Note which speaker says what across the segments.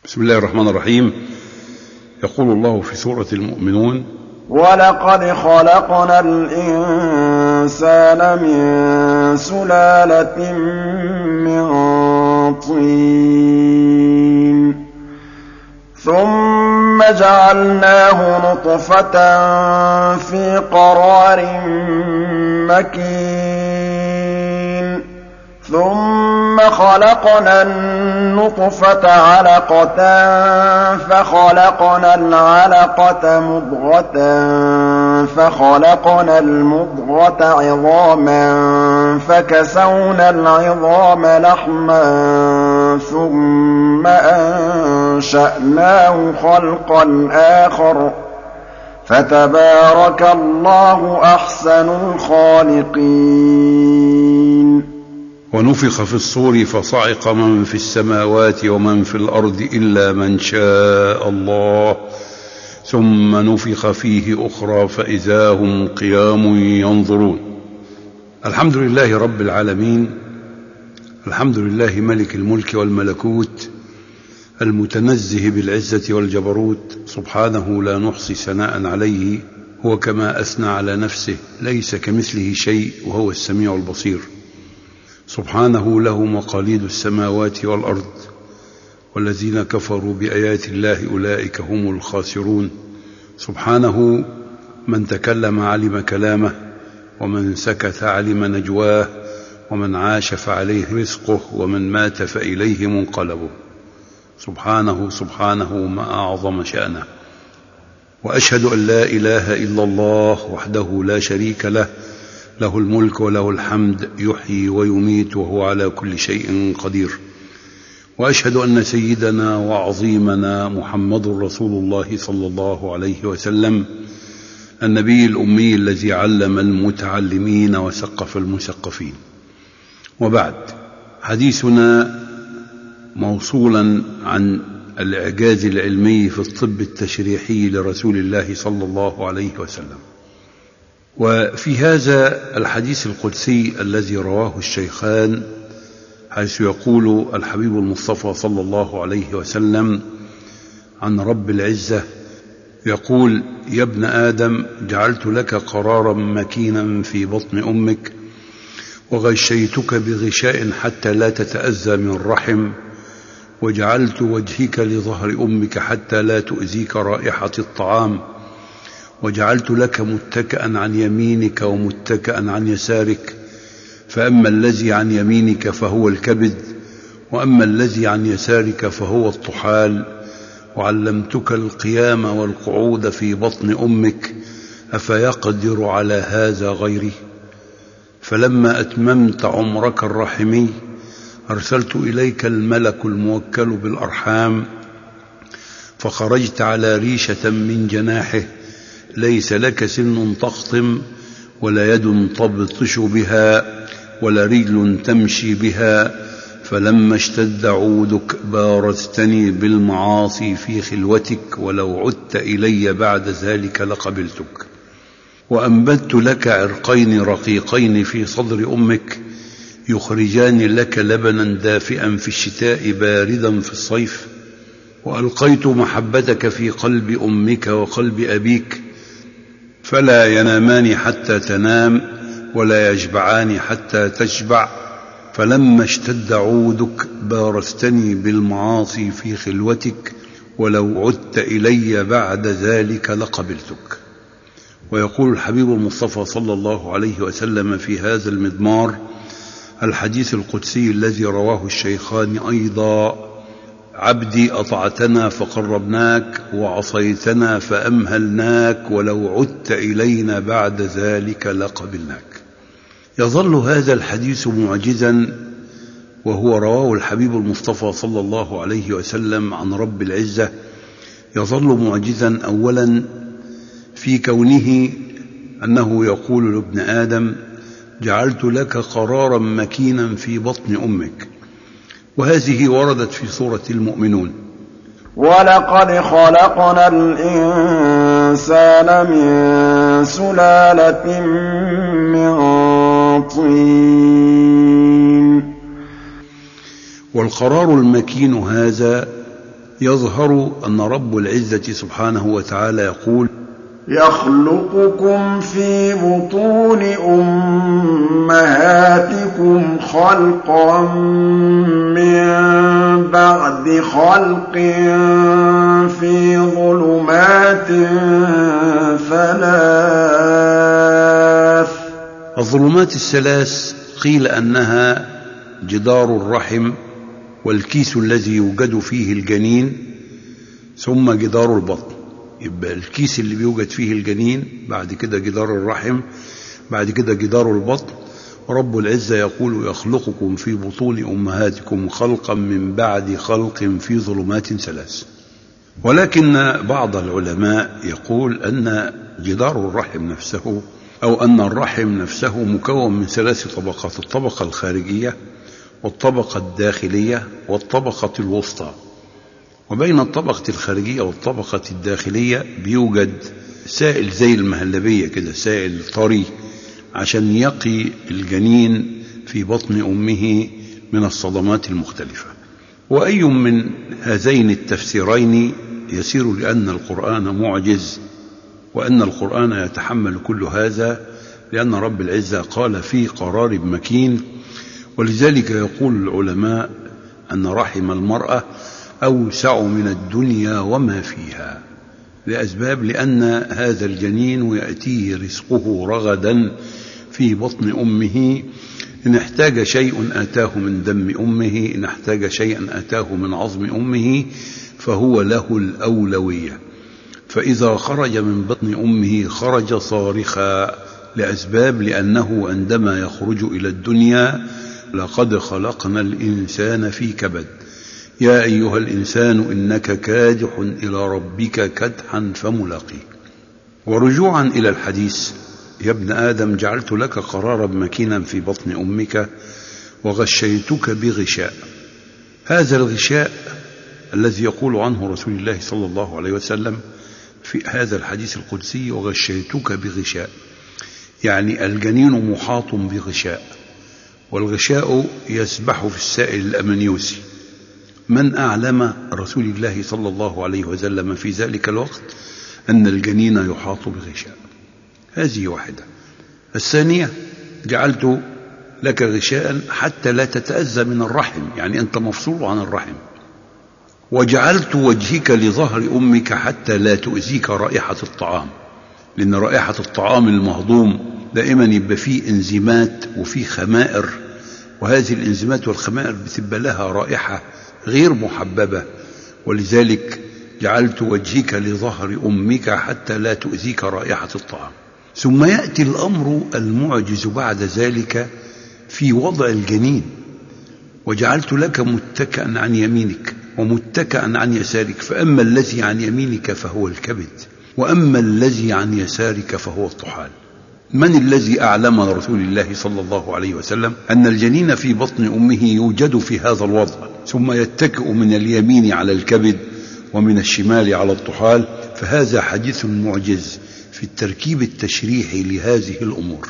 Speaker 1: بسم الله الرحمن الرحيم. يقول الله في سورة المؤمنون:
Speaker 2: ولقد خلقنا الإنسان من سلالة من طين ثم جعلناه نطفة في قرار مكين ثم خلقنا النطفة علقة فخلقنا العلقة مضغة فخلقنا المضغة عظاما فكسونا العظام لحما ثم أنشأناه خلقا آخر فتبارك الله أحسن الخالقين.
Speaker 1: ونفخ في الصور فصعق من في السماوات ومن في الأرض إلا من شاء الله ثم نفخ فيه أخرى فإذا هم قيام ينظرون. الحمد لله رب العالمين، الحمد لله ملك الملك والملكوت، المتنزه بالعزة والجبروت، سبحانه لا نحصي ثناء عليه، هو كما أثنى على نفسه، ليس كمثله شيء وهو السميع البصير. سبحانه له مقاليد السماوات والأرض، والذين كفروا بآيات الله أولئك هم الخاسرون. سبحانه من تكلم علم كلامه، ومن سكت علم نجواه، ومن عاش فعليه رزقه، ومن مات فإليه منقلبه. سبحانه ما أعظم شأنه. وأشهد أن لا إله إلا الله وحده لا شريك له، له الملك وله الحمد، يحيي ويميت وهو على كل شيء قدير. وأشهد أن سيدنا وعظيمنا محمد رسول الله صلى الله عليه وسلم، النبي الأمي الذي علم المتعلمين وثقف المثقفين. وبعد، حديثنا موصولا عن الإعجاز العلمي في الطب التشريحي لرسول الله صلى الله عليه وسلم. وفي هذا الحديث القدسي الذي رواه الشيخان، حيث يقول الحبيب المصطفى صلى الله عليه وسلم عن رب العزة، يقول: يا ابن آدم، جعلت لك قرارا مكينا في بطن أمك، وغشيتك بغشاء حتى لا تتأذى من الرحم، وجعلت وجهك لظهر أمك حتى لا تؤذيك رائحة الطعام، وجعلت لك متكئا عن يمينك ومتكئا عن يسارك، فأما الذي عن يمينك فهو الكبد، وأما الذي عن يسارك فهو الطحال، وعلمتك القيام والقعود في بطن أمك، أفيقدر على هذا غيري؟ فلما أتممت عمرك الرحمي أرسلت إليك الملك الموكل بالأرحام، فخرجت على ريشة من جناحه، ليس لك سن تخطم، ولا يد تبطش بها، ولا رجل تمشي بها، فلما اشتد عودك بارزتني بالمعاصي في خلوتك، ولو عدت إلي بعد ذلك لقبلتك. وأنبت لك عرقين رقيقين في صدر أمك، يخرجان لك لبنا دافئا في الشتاء باردا في الصيف. وألقيت محبتك في قلب أمك وقلب أبيك، فلا ينامان حتى تنام، ولا يشبعان حتى تشبع، فلما اشتد عودك بارزتني بالمعاصي في خلوتك، ولو عدت إلي بعد ذلك لقبلتك. ويقول الحبيب المصطفى صلى الله عليه وسلم في هذا المضمار، الحديث القدسي الذي رواه الشيخان أيضا: عبدي أطعتنا فقربناك، وعصيتنا فأمهلناك، ولو عدت إلينا بعد ذلك لقبلناك. يظل هذا الحديث معجزا، وهو رواه الحبيب المصطفى صلى الله عليه وسلم عن رب العزة. يظل معجزا أولا في كونه أنه يقول لابن آدم: جعلت لك قرارا مكينا في بطن أمك، وهذه وردت في سورة المؤمنون:
Speaker 2: ولقد خلقنا الإنسان من سلالة من طين.
Speaker 1: والقرار المكين هذا يظهر أن رب العزة سبحانه وتعالى يقول:
Speaker 2: يخلقكم في بطون أمهاتكم خلقا من بعد خلق في ظلمات ثلاث.
Speaker 1: الظلمات الثلاث قيل أنها جدار الرحم، والكيس الذي يوجد فيه الجنين، ثم جدار البطن. يبقى الكيس اللي بيوجد فيه الجنين، بعد كده جدار الرحم، بعد كده جدار البطن. رب العزة يقول: يخلقكم في بطون أمهاتكم خلقا من بعد خلق في ظلمات ثلاث. ولكن بعض العلماء يقول أن جدار الرحم نفسه، أو أن الرحم نفسه مكون من 3 طبقات: الطبقة الخارجية، والطبقة الداخلية، والطبقة الوسطى. وبين الطبقة الخارجية والطبقة الداخلية بيوجد سائل زي المهلبية كده، سائل طري، عشان يقي الجنين في بطن أمه من الصدمات المختلفة. وأي من هذين التفسيرين يسير، لأن القرآن معجز، وأن القرآن يتحمل كل هذا، لأن رب العزة قال في قرار مكين. ولذلك يقول العلماء أن رحم المرأة أوسع من الدنيا وما فيها، لأسباب: لأن هذا الجنين يأتيه رزقه رغدا في بطن أمه، إن احتاج شيء آتاه من دم أمه، إن احتاج شيئا آتاه من عظم أمه، فهو له الأولوية. فإذا خرج من بطن أمه خرج صارخا، لأسباب: لأنه عندما يخرج إلى الدنيا لقد خلقنا الإنسان في كبد، يا أيها الإنسان إنك كادح إلى ربك كدحا فملاقيه. ورجوعا إلى الحديث: يا ابن آدم جعلت لك قرارا مكينا في بطن أمك وغشيتك بغشاء. هذا الغشاء الذي يقول عنه رسول الله صلى الله عليه وسلم في هذا الحديث القدسي: وغشيتك بغشاء، يعني الجنين محاط بغشاء، والغشاء يسبح في السائل الأمنيوسي. من أعلم رسول الله صلى الله عليه وسلم في ذلك الوقت أن الجنين يحاط بغشاء؟ هذه واحدة. الثانية: جعلت لك غشاء حتى لا تتأذى من الرحم، يعني أنت مفصول عن الرحم. وجعلت وجهك لظهر أمك حتى لا تؤذيك رائحة الطعام، لأن رائحة الطعام المهضوم دائما يبقى فيه انزيمات وفيه خمائر، وهذه الانزيمات والخمائر بتبقى لها رائحة غير محببة. ولذلك جعلت وجهك لظهر أمك حتى لا تؤذيك رائحة الطعام. ثم يأتي الأمر المعجز بعد ذلك في وضع الجنين: وجعلت لك متكئا عن يمينك ومتكئا عن يسارك، فأما الذي عن يمينك فهو الكبد، وأما الذي عن يسارك فهو الطحال. من الذي أعلم رسول الله صلى الله عليه وسلم أن الجنين في بطن أمه يوجد في هذا الوضع، ثم يتكئ من اليمين على الكبد ومن الشمال على الطحال؟ فهذا حديث معجز في التركيب التشريحي لهذه الأمور.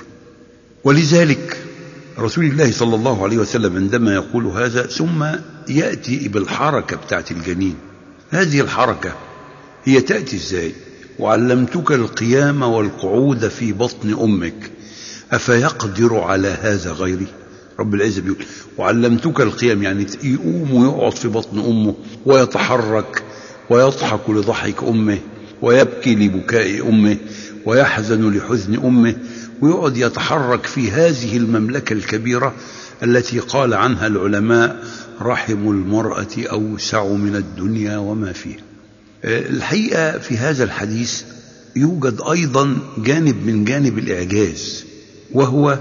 Speaker 1: ولذلك رسول الله صلى الله عليه وسلم عندما يقول هذا ثم يأتي بالحركة بتاعت الجنين، هذه الحركة هي تأتي إزاي؟ وعلمتك القيام والقعود في بطن أمك أفيقدر على هذا غيري؟ رب العزة بيقول وعلمتك القيام، يعني يقوم ويقعد في بطن أمه ويتحرك ويضحك لضحك أمه ويبكي لبكاء أمه ويحزن لحزن أمه، ويقعد يتحرك في هذه المملكة الكبيرة التي قال عنها العلماء: رحم المرأة أوسع من الدنيا وما فيها. الحقيقة في هذا الحديث يوجد أيضا جانب من جانب الإعجاز، وهو: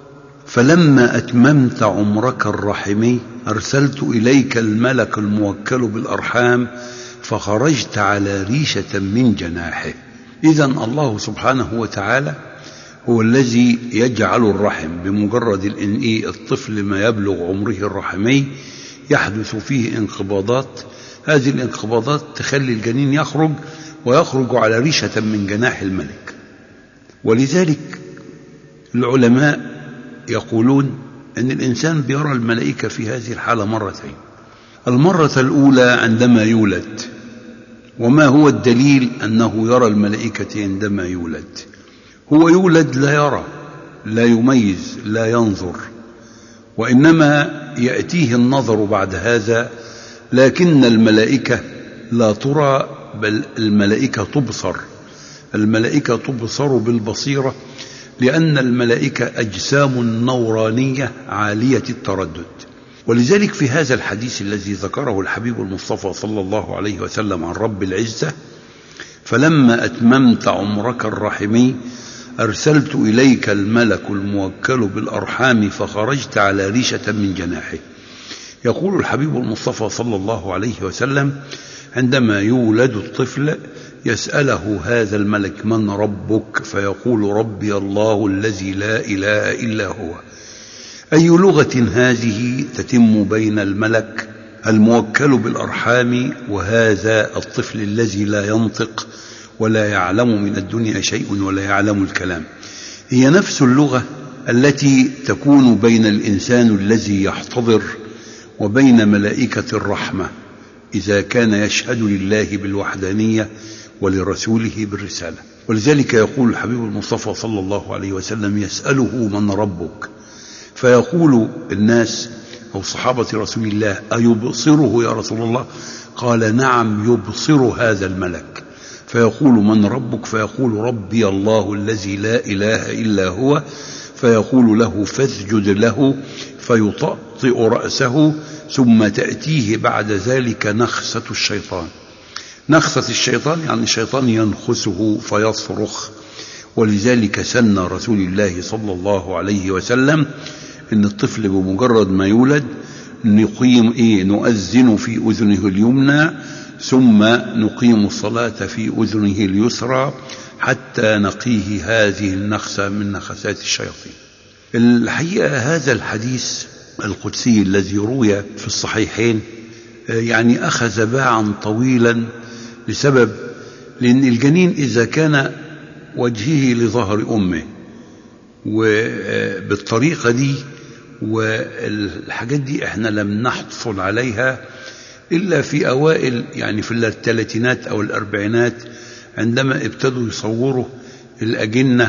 Speaker 1: فلما أتممت عمرك الرحمي أرسلت إليك الملك الموكل بالأرحام فخرجت على ريشة من جناحه. إذن الله سبحانه وتعالى هو الذي يجعل الرحم بمجرد الطفل ما يبلغ عمره الرحمي يحدث فيه انقباضات، هذه الانقباضات تخلي الجنين يخرج ويخرج على ريشة من جناح الملك. ولذلك العلماء يقولون أن الإنسان بيرى الملائكة في هذه الحالة مرتين. المرة الأولى عندما يولد. وما هو الدليل أنه يرى الملائكة عندما يولد؟ هو يولد لا يرى، لا يميز، لا ينظر، وإنما يأتيه النظر بعد هذا. لكن الملائكة لا ترى، بل الملائكة تبصر. الملائكة تبصر بالبصيرة، لأن الملائكة أجسام نورانية عالية التردد. ولذلك في هذا الحديث الذي ذكره الحبيب المصطفى صلى الله عليه وسلم عن رب العزة: فلما أتممت عمرك الرحمي أرسلت إليك الملك الموكل بالأرحام فخرجت على ريشة من جناحه. يقول الحبيب المصطفى صلى الله عليه وسلم: عندما يولد الطفل يسأله هذا الملك: من ربك؟ فيقول: ربي الله الذي لا إله إلا هو. أي لغة هذه تتم بين الملك الموكل بالأرحام وهذا الطفل الذي لا ينطق ولا يعلم من الدنيا شيء ولا يعلم الكلام؟ هي نفس اللغة التي تكون بين الإنسان الذي يحتضر وبين ملائكة الرحمة إذا كان يشهد لله بالوحدانية ولرسوله بالرسالة. ولذلك يقول الحبيب المصطفى صلى الله عليه وسلم: يسأله: من ربك؟ فيقول الناس أو صحابة رسول الله: أيبصره يا رسول الله؟ قال: نعم يبصر هذا الملك. فيقول: من ربك؟ فيقول: ربي الله الذي لا إله إلا هو. فيقول له: فاسجد له. فيطأطئ رأسه، ثم تأتيه بعد ذلك نخسة الشيطان. نخسة الشيطان يعني الشيطان ينخسه فيصرخ. ولذلك سن رسول الله صلى الله عليه وسلم إن الطفل بمجرد ما يولد نؤذن في أذنه اليمنى، ثم نقيم الصلاة في أذنه اليسرى حتى نقيه هذه النخسة من نخسات الشياطين. الحقيقة هذا الحديث القدسي الذي روي في الصحيحين يعني أخذ باعا طويلا، لسبب: لأن الجنين إذا كان وجهه لظهر أمه وبالطريقة دي، والحاجات دي احنا لم نحصل عليها إلا في أوائل، يعني في الثلاثينات أو الأربعينات، عندما ابتدوا يصوروا الأجنة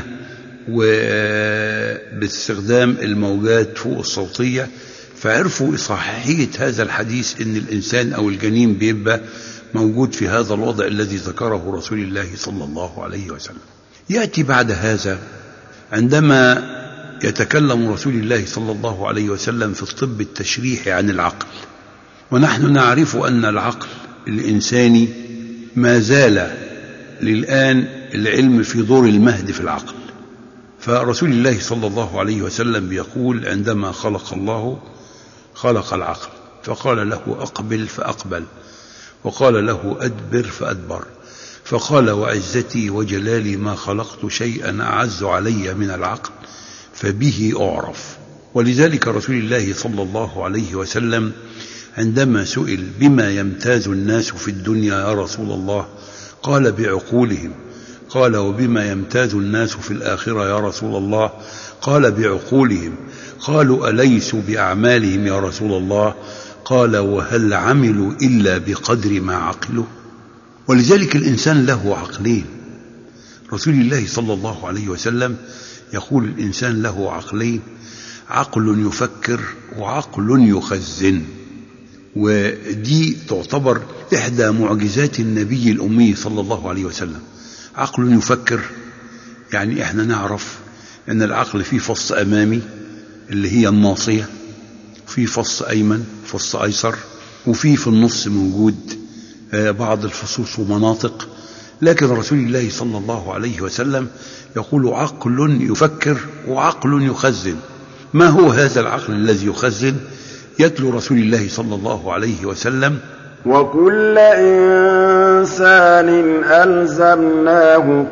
Speaker 1: وباستخدام الموجات فوق الصوتية، فعرفوا إصحاحية هذا الحديث إن الإنسان أو الجنين بيبقى موجود في هذا الوضع الذي ذكره رسول الله صلى الله عليه وسلم. يأتي بعد هذا عندما يتكلم رسول الله صلى الله عليه وسلم في الطب التشريحي عن العقل. ونحن نعرف أن العقل الإنساني ما زال للآن العلم في دور المهد في العقل. فرسول الله صلى الله عليه وسلم يقول: عندما خلق الله خلق العقل، فقال له: أقبل فأقبل، وقال له: أدبر فأدبر، فقال: وعزتي وجلالي ما خلقت شيئا أعز علي من العقل فبه أعرف. ولذلك رسول الله صلى الله عليه وسلم عندما سئل: بما يمتاز الناس في الدنيا يا رسول الله؟ قال: بعقولهم. قال: وبما يمتاز الناس في الآخرة يا رسول الله؟ قال: بعقولهم. قالوا: أليسوا بأعمالهم يا رسول الله؟ قال: وهل عملوا إلا بقدر ما عقلوا؟ ولذلك الإنسان له عقلين. رسول الله صلى الله عليه وسلم يقول: الإنسان له عقلين: عقل يفكر وعقل يخزن. ودي تعتبر إحدى معجزات النبي الأمي صلى الله عليه وسلم. عقل يفكر يعني إحنا نعرف أن العقل فيه فص أمامي اللي هي الناصية، وفيه فص أيمن، فص أيسر، وفيه في النص موجود بعض الفصوص ومناطق. لكن رسول الله صلى الله عليه وسلم يقول: عقل يفكر وعقل يخزن. ما هو هذا العقل الذي يخزن؟ يتلو رسول الله صلى الله عليه وسلم:
Speaker 2: وكل إنسان ألزمناه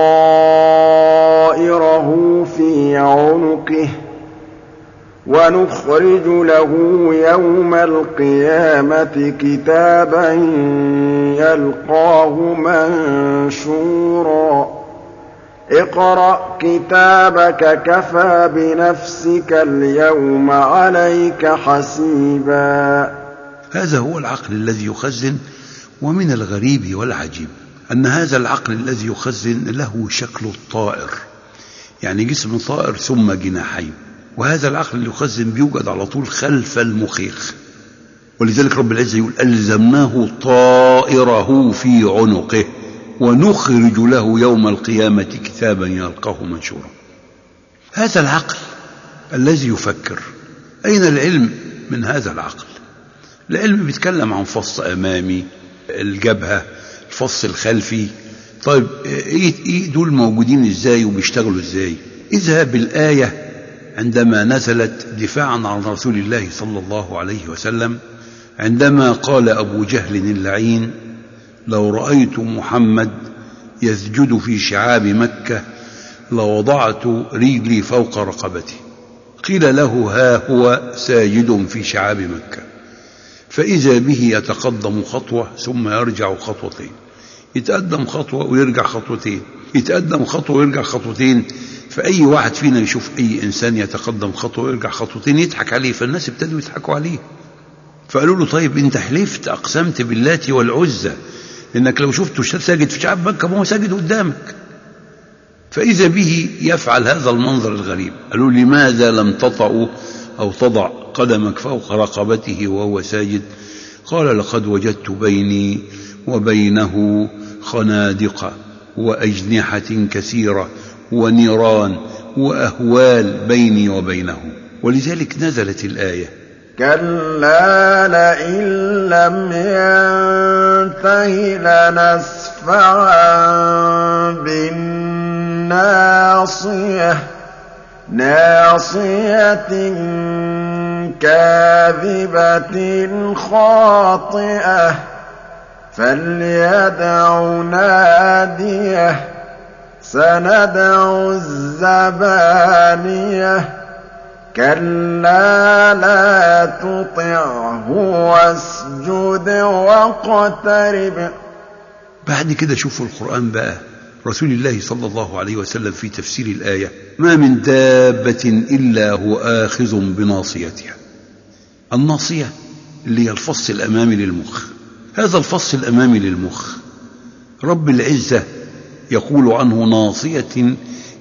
Speaker 2: طائره في عنقه ونخرج له يوم القيامة كتابا يلقاه منشورا اقرأ كتابك كفى بنفسك اليوم عليك حسيبا.
Speaker 1: هذا هو العقل الذي يخزن. ومن الغريب والعجيب أن هذا العقل الذي يخزن له شكل الطائر، يعني جسم طائر ثم جناحين، وهذا العقل اللي يخزن بيوجد على طول خلف المخيخ. ولذلك رب العزة يقول ألزمناه طائره في عنقه ونخرج له يوم القيامة كتابا يلقاه منشورا. هذا العقل الذي يفكر، أين العلم من هذا العقل؟ العلم بيتكلم عن فص أمامي، الجبهة، الفص الخلفي. طيب إيه دول موجودين إزاي وبيشتغلوا إزاي؟ اذهب بالآية عندما نزلت دفاعا عن رسول الله صلى الله عليه وسلم، عندما قال أبو جهل اللعين لو رأيت محمد يسجد في شعاب مكة لوضعت رجلي فوق رقبتي. قيل له ها هو ساجد في شعاب مكة، فإذا به يتقدم خطوة ثم يرجع خطوتين، يتقدم خطوة ويرجع خطوتين، يتقدم خطوة ويرجع خطوتين. فأي واحد فينا يشوف أي إنسان يتقدم خطوة ويرجع خطوتين يضحك عليه، فالناس ابتدوا يضحكوا عليه. فقالوا له طيب انت حلفت أقسمت باللات والعزى لأنك لو شفته ساجد في شعب مكة ما هو ساجد قدامك. فإذا به يفعل هذا المنظر الغريب. قالوا لماذا لم تطأ أو تضع قدمك فوق رقبته وهو ساجد؟ قال لقد وجدت بيني وبينه خنادق وأجنحة كثيرة ونيران وأهوال بيني وبينه. ولذلك نزلت الآية
Speaker 2: كلا لئن لم ينته لنسفعا بالناصية ناصية كاذبة خاطئة فليدع ناديه سندع الزبانية كلا لا تطعه واسجد واقترب. بعد كده شوفوا القرآن بقى، رسول الله صلى الله عليه وسلم في تفسير الآية ما من دابة إلا هو آخذ بناصيتها. الناصية اللي هي الفص الأمامي للمخ. هذا الفص الأمامي للمخ رب العزة يقول عنه ناصية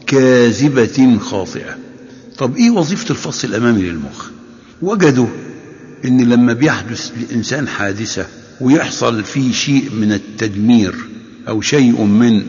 Speaker 2: كاذبة خاطئة. طب إيه وظيفة الفص الأمامي للمخ؟ وجدوا إن لما بيحدث لإنسان حادثة ويحصل فيه شيء من التدمير أو شيء من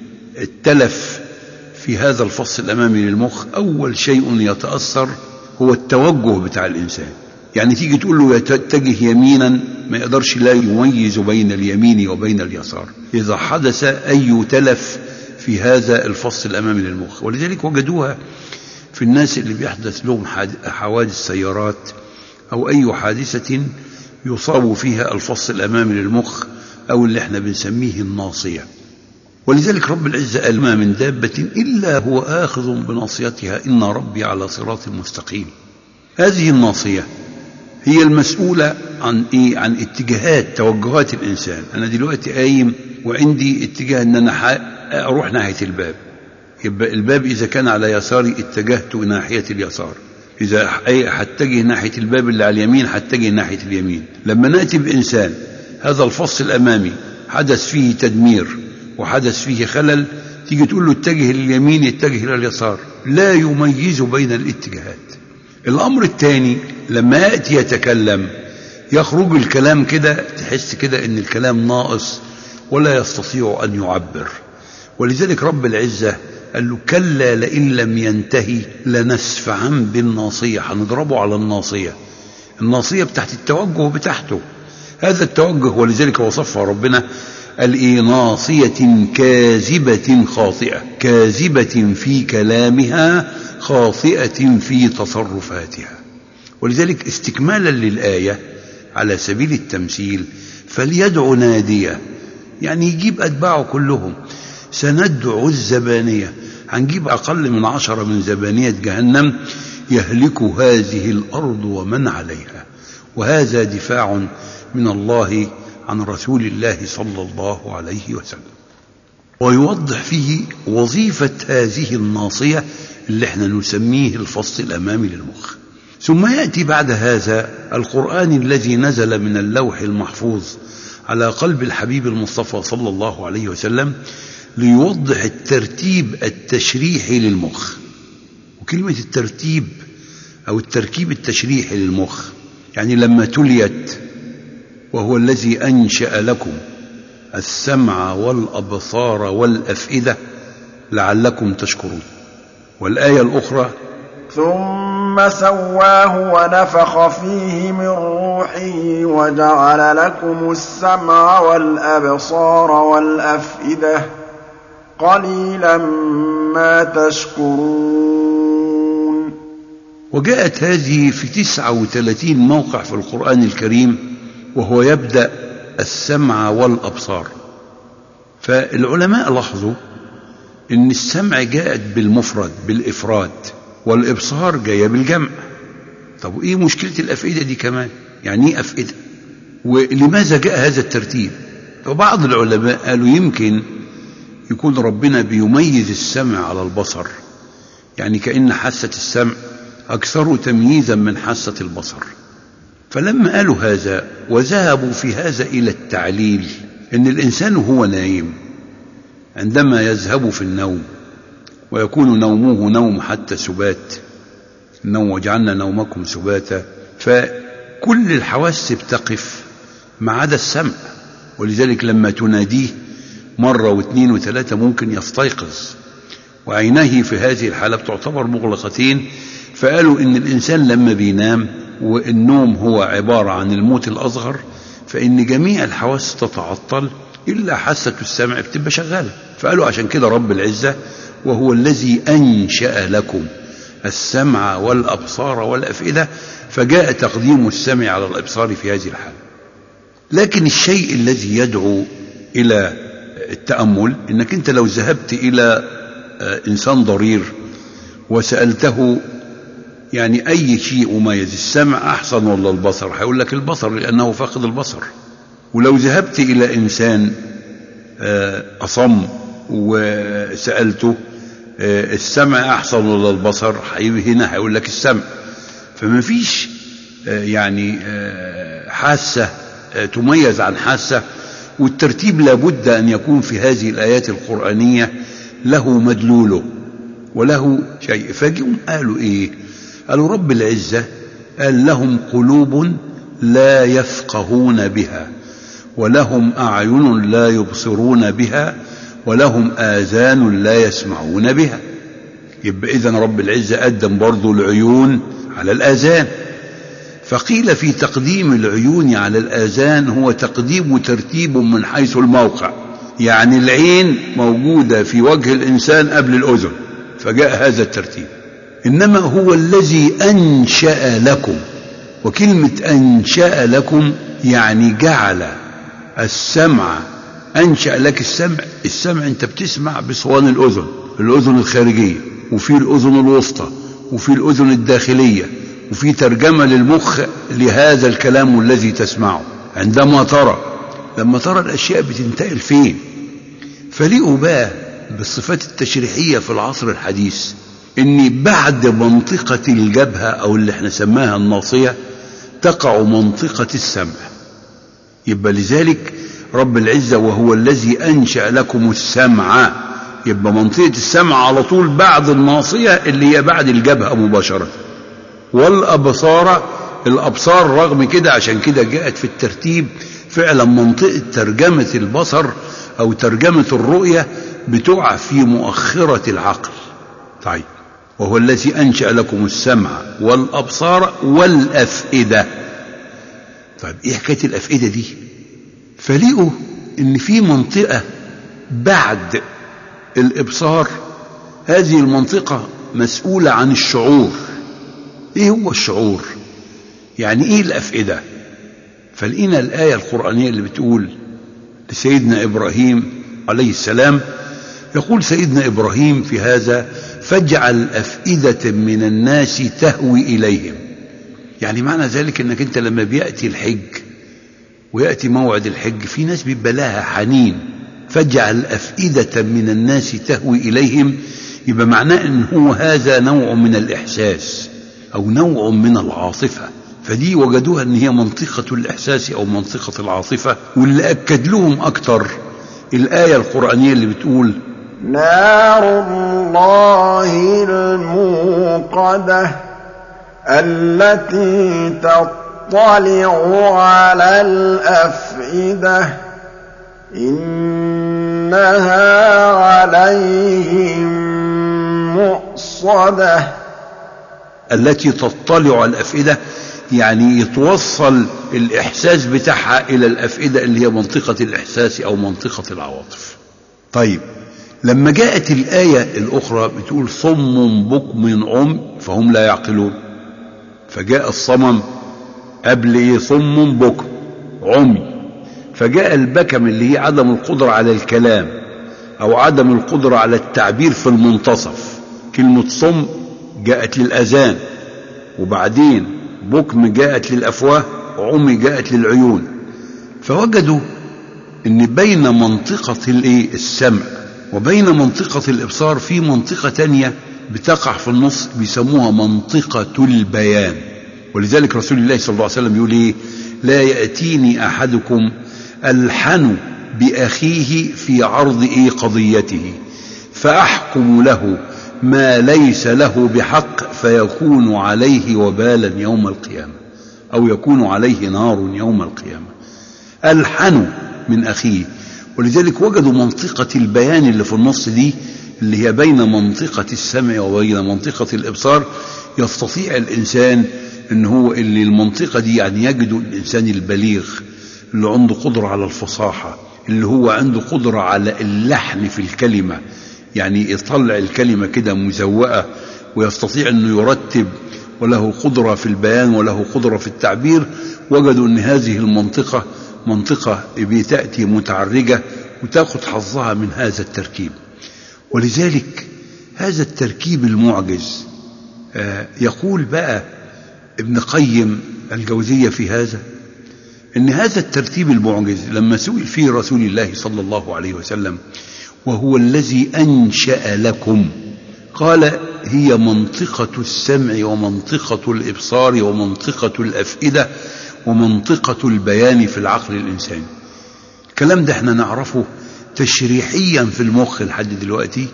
Speaker 2: التلف في هذا الفص الأمامي للمخ، أول شيء يتأثر هو التوجه بتاع الإنسان. يعني تيجي تقول له يتجه يمينا ما يقدرش لا يميز بين اليمين وبين اليسار إذا حدث أي تلف في هذا الفص الأمامي للمخ. ولذلك وجدوها في الناس اللي بيحدث لهم حوادث سيارات أو أي حادثة يصاب فيها الفص الأمامي للمخ أو اللي احنا بنسميه الناصية. ولذلك رب العزة قال ما من دابة إلا هو آخذ بناصيتها إن ربي على صراط مستقيم. هذه الناصية هي المسؤولة عن إيه؟ عن اتجاهات توجهات الإنسان. أنا دلوقتي قايم وعندي اتجاه أن أنا أروح ناحية الباب، يبقى الباب إذا كان على يساري اتجهت ناحية اليسار، إذا هتجه ناحية الباب اللي على اليمين هتجه ناحية اليمين. لما نأتي بإنسان هذا الفص الأمامي حدث فيه تدمير وحدث فيه خلل، تيجي تقول له اتجه لليمين يتجه إلى اليسار، لا يميز بين الاتجاهات. الأمر الثاني لما يأتي يتكلم يخرج الكلام كده تحس كده إن الكلام ناقص ولا يستطيع أن يعبر. ولذلك رب العزة قال له كلا لئن لم ينتهي لنسفعا بالناصية. هنضربه على الناصية، الناصية بتاعت التوجه بتاعته، هذا التوجه. ولذلك وصفها ربنا قال إيه؟ ناصية كاذبة خاطئة، كاذبة في كلامها خاطئة في تصرفاتها. ولذلك استكمالا للآية على سبيل التمثيل فليدع نادية، يعني يجيب أتباعه كلهم. سندع الزبانية، هنجيب أقل من 10 من زبانية جهنم يهلك هذه الأرض ومن عليها. وهذا دفاع من الله عن رسول الله صلى الله عليه وسلم. ويوضح فيه وظيفة هذه الناصية اللي احنا نسميه الفص الأمامي للمخ.
Speaker 1: ثم يأتي بعد هذا القرآن الذي نزل من اللوح المحفوظ على قلب الحبيب المصطفى صلى الله عليه وسلم ليوضح الترتيب التشريحي للمخ. وكلمة الترتيب أو التركيب التشريحي للمخ يعني لما تليت وهو الذي أنشأ لكم السمع والأبصار والأفئدة لعلكم تشكرون. والآية الأخرى
Speaker 2: ثم سواه ونفخ فيه من روحه وجعل لكم السمع والأبصار والأفئدة قليلا ما تشكرون.
Speaker 1: وجاءت هذه في 39 موقع في القرآن الكريم وهو يبدأ السمع والأبصار. فالعلماء لاحظوا إن السمع جاءت بالمفرد بالإفراد والإبصار جاية بالجمع. طب وإيه مشكلة الأفئدة دي كمان؟ يعني إيه أفئدة؟ ولماذا جاء هذا الترتيب؟ وبعض العلماء قالوا يمكن يكون ربنا بيميز السمع على البصر، يعني كأن حاسة السمع أكثر تمييزا من حاسة البصر. فلما قالوا هذا وذهبوا في هذا إلى التعليل إن الإنسان هو نايم عندما يذهب في النوم ويكون نومه نوم حتى سبات، النوم وجعلنا نومكم سباتا، فكل الحواس بتقف ما عدا السمع. ولذلك لما تناديه مرة واثنين وثلاثة ممكن يستيقظ، وعينيه في هذه الحالة تعتبر مغلقتين. فقالوا إن الإنسان لما بينام والنوم هو عبارة عن الموت الأصغر، فإن جميع الحواس تتعطل إلا حاسة السمع بتبقى شغالة. فقالوا عشان كده رب العزة وهو الذي أنشأ لكم السمع والأبصار والأفئدة، فجاء تقديم السمع على الأبصار في هذه الحالة. لكن الشيء الذي يدعو إلى التأمل إنك أنت لو ذهبت إلى إنسان ضرير وسألته يعني أي شيء مميز، السمع أحسن ولا البصر؟ هيقول لك البصر لأنه فاقد البصر. ولو ذهبت إلى إنسان أصم وسألته السمع أحسن ولا البصر، هنا هيقول لك السمع. فما فيش يعني حاسة تميز عن حاسة. والترتيب لابد أن يكون في هذه الآيات القرآنية له مدلوله وله شيء. فجهم قالوا إيه؟ قالوا رب العزة قال لهم قلوب لا يفقهون بها ولهم أعين لا يبصرون بها ولهم آذان لا يسمعون بها. يبقى إذن رب العزة قدم برضو العيون على الآذان. فقيل في تقديم العيون على الآذان هو تقديم وترتيب من حيث الموقع، يعني العين موجودة في وجه الإنسان قبل الأذن فجاء هذا الترتيب. إنما هو الذي أنشأ لكم، وكلمة أنشأ لكم يعني جعل السمع، أنشأ لك السمع. السمع أنت بتسمع بصوان الأذن، الأذن الخارجية، وفي الأذن الوسطى، وفي الأذن الداخلية، وفي ترجمة للمخ لهذا الكلام الذي تسمعه. عندما لما ترى الأشياء بتنتقل فين. فلقوا بقى بالصفات التشريحية في العصر الحديث إن بعد منطقة الجبهة أو اللي احنا سماها الناصية تقع منطقة السمع. يبقى لذلك رب العزة وهو الذي أنشأ لكم السمع، يبقى منطقة السمع على طول بعد الناصية اللي هي بعد الجبهة مباشرة. والأبصار، الأبصار رغم كده عشان كده جاءت في الترتيب فعلا منطقة ترجمة البصر أو ترجمة الرؤية بتقع في مؤخرة العقل. طيب وهو الذي أنشأ لكم السمع والأبصار والأفئدة. طيب إيه حكاية الأفئدة دي؟ فلقوا إن في منطقة بعد الإبصار، هذه المنطقة مسؤولة عن الشعور. إيه هو الشعور؟ يعني إيه الأفئدة؟ فلقينا الآية القرآنية اللي بتقول لسيدنا إبراهيم عليه السلام، يقول سيدنا إبراهيم في هذا: فاجعل أفئدة من الناس تهوي إليهم. يعني معنى ذلك أنك أنت لما بيأتي الحج ويأتي موعد الحج في ناس بيبقى لها حنين، فاجعل أفئدة من الناس تهوي إليهم، يبقى معناه أن هو هذا نوع من الإحساس أو نوع من العاطفة، فدي وجدوها أن هي منطقة الإحساس أو منطقة العاطفة. واللي أكد لهم أكتر الآية القرآنية اللي بتقول
Speaker 2: نار الله الموقدة التي تطلع على الأفئدة إنها عليهم مؤصدة.
Speaker 1: التي تطلع على الأفئدة يعني يتوصل الإحساس بتاعها إلى الأفئدة اللي هي منطقة الإحساس أو منطقة العواطف. طيب لما جاءت الآية الأخرى بتقول صم بكم عمي فهم لا يعقلون، فجاء الصمم قبل صم بكم عمي، فجاء البكم اللي هي عدم القدرة على الكلام أو عدم القدرة على التعبير في المنتصف. كلمة صم جاءت للأذان، وبعدين بكم جاءت للأفواه، عمي جاءت للعيون. فوجدوا ان بين منطقة السمع وبين منطقة الإبصار في منطقة تانية بتقع في النص بيسموها منطقة البيان. ولذلك رسول الله صلى الله عليه وسلم يقول ايه؟ لا يأتيني أحدكم ألحن بأخيه في عرض قضيته فأحكم له ما ليس له بحق فيكون عليه وبالا يوم القيامة أو يكون عليه نار يوم القيامة. ألحن من أخيه. ولذلك وجدوا منطقة البيان اللي في النص دي اللي هي بين منطقة السمع وبين منطقة الإبصار، يستطيع الإنسان أن هو اللي المنطقة دي يعني يجد الإنسان البليغ اللي عنده قدرة على الفصاحة، اللي هو عنده قدرة على اللحن في الكلمة، يعني يطلع الكلمة كده مزوقة ويستطيع أنه يرتب، وله قدرة في البيان وله قدرة في التعبير. وجدوا أن هذه المنطقة منطقة بتأتي متعرجة وتأخذ حظها من هذا التركيب. ولذلك هذا التركيب المعجز يقول بقى ابن قيم الجوزية في هذا ان هذا الترتيب المعجز لما سئل فيه رسول الله صلى الله عليه وسلم وهو الذي أنشأ لكم، قال هي منطقة السمع ومنطقة الإبصار ومنطقة الأفئدة ومنطقة البيان في العقل الإنساني. الكلام ده احنا نعرفه تشريحيا في المخ لحد دلوقتي،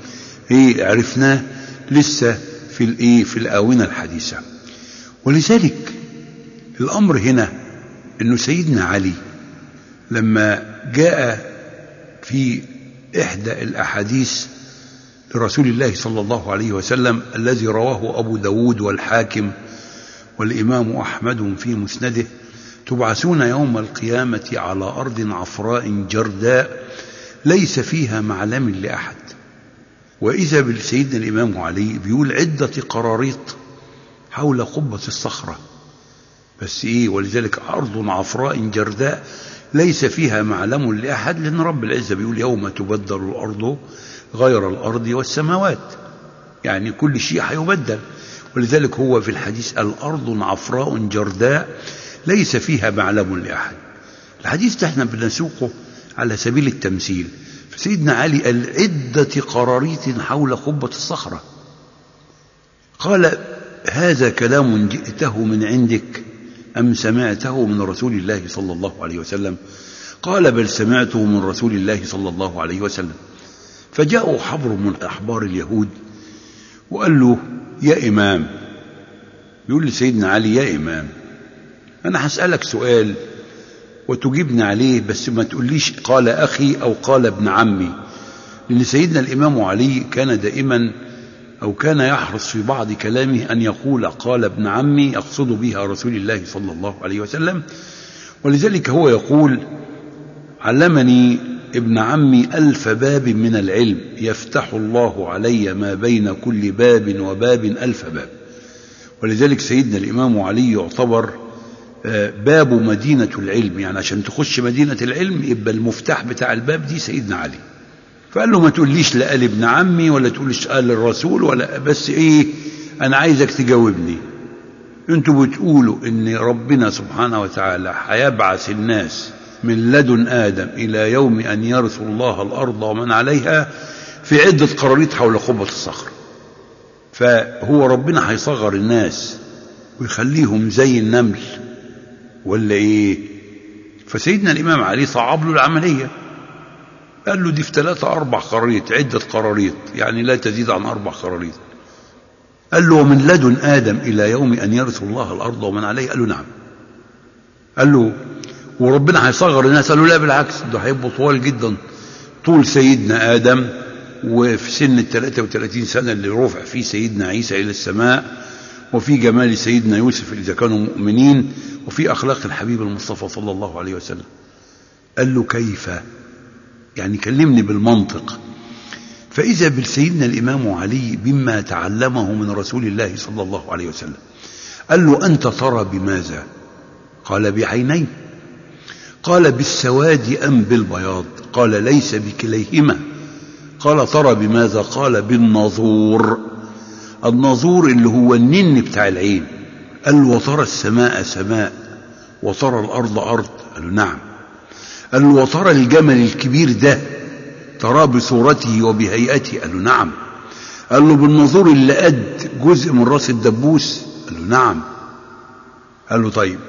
Speaker 1: عرفناه لسه في الآونة الحديثة. ولذلك الأمر هنا إنه سيدنا علي لما جاء في إحدى الأحاديث لرسول الله صلى الله عليه وسلم الذي رواه أبو داود والحاكم والإمام أحمد في مسنده: تبعثون يوم القيامة على أرض عفراء جرداء ليس فيها معلم لأحد. وإذا بسيدنا الإمام علي بيقول عدة قراريط حول قبة الصخرة، بس ولذلك أرض عفراء جرداء ليس فيها معلم لأحد، لأن رب العزة بيقول يوم تبدل الأرض غير الأرض والسماوات، يعني كل شيء هيبدل. ولذلك هو في الحديث الأرض عفراء جرداء ليس فيها معلم لأحد. الحديث ده احنا بنسوقه على سبيل التمثيل. فسيدنا علي قال عدة قراريط حول قبة الصخرة. قال هذا كلام جئته من عندك أم سمعته من رسول الله صلى الله عليه وسلم؟ قال بل سمعته من رسول الله صلى الله عليه وسلم. فجاءوا حبر من أحبار اليهود وقال له يا إمام، يقول لسيدنا علي يا إمام أنا هسألك سؤال وتجيبني عليه، بس ما تقوليش قال أخي أو قال ابن عمي، لأن سيدنا الإمام علي كان دائما أو كان يحرص في بعض كلامه أن يقول قال ابن عمي يقصد بها رسول الله صلى الله عليه وسلم. ولذلك هو يقول علمني ابن عمي 1000 باب من العلم يفتح الله علي ما بين كل باب وباب 1000 باب. ولذلك سيدنا الإمام علي يعتبر باب مدينة العلم، يعني عشان تخش مدينة العلم يبقى المفتاح بتاع الباب دي سيدنا علي. فقال له ما تقوليش لا قال ابن عمي ولا تقوليش قال الرسول ولا، بس أنا عايزك تجاوبني. انتوا بتقولوا ان ربنا سبحانه وتعالى هيبعث الناس من لدن آدم إلى يوم أن يرث الله الأرض ومن عليها في عدة قراريط حول قبة الصخر، فهو ربنا هيصغر الناس ويخليهم زي النمل ولا ايه؟ فسيدنا الإمام علي صعب له العملية، قال له دي في 3-4 خراريط، عدة قراريط يعني لا تزيد عن 4 خراريط. قال له ومن لدن آدم إلى يوم أن يرث الله الأرض ومن عليه؟ قال له نعم. قال له وربنا هيصغر الناس؟ قال له لا بالعكس، ده هيبقوا طوال جدا، طول سيدنا آدم، وفي سن 33 سنة اللي رفع فيه سيدنا عيسى إلى السماء، وفي جمال سيدنا يوسف إذا كانوا مؤمنين، وفي أخلاق الحبيب المصطفى صلى الله عليه وسلم. قال له كيف؟ يعني كلمني بالمنطق. فإذا بسيدنا الإمام علي بما تعلمه من رسول الله صلى الله عليه وسلم. قال له أنت ترى بماذا؟ قال بعينين. قال بالسواد أم بالبياض؟ قال ليس بكليهما. قال ترى بماذا؟ قال بالنظور. النظور اللي هو النن بتاع العين. قال له وترى السماء سماء وترى الأرض أرض؟ قال له نعم. قال له وترى الجمل الكبير ده ترى بصورته وبهيئته؟ قال له نعم. قال له بالنظور اللي قد جزء من راس الدبوس؟ قال له نعم. قال له طيب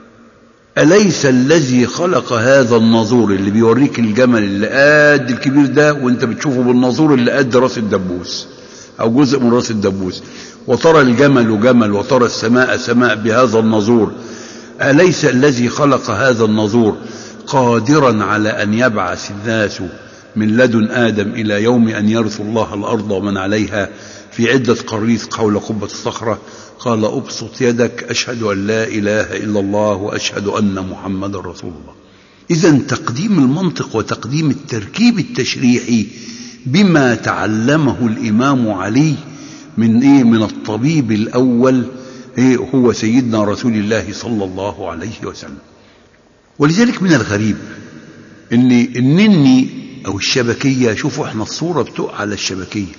Speaker 1: أليس الذي خلق هذا النظور اللي بيوريك الجمل اللي قد الكبير ده وانت بتشوفه بالنظور اللي قد راس الدبوس أو جزء من راس الدبوس، وترى الجمل جمل وترى السماء سماء بهذا النظور، أليس الذي خلق هذا النظور قادرا على أن يبعث الناس من لدن آدم إلى يوم أن يرث الله الأرض ومن عليها في عدة قراريط حول قبة الصخرة؟ قال أبسط يدك أشهد أن لا إله إلا الله وأشهد أن محمد رسول الله. إذن تقديم المنطق وتقديم التركيب التشريحي بما تعلمه الإمام علي من الطبيب الأول هو سيدنا رسول الله صلى الله عليه وسلم. ولذلك من الغريب إن النني أو الشبكية، شوفوا احنا الصورة بتقع على الشبكية،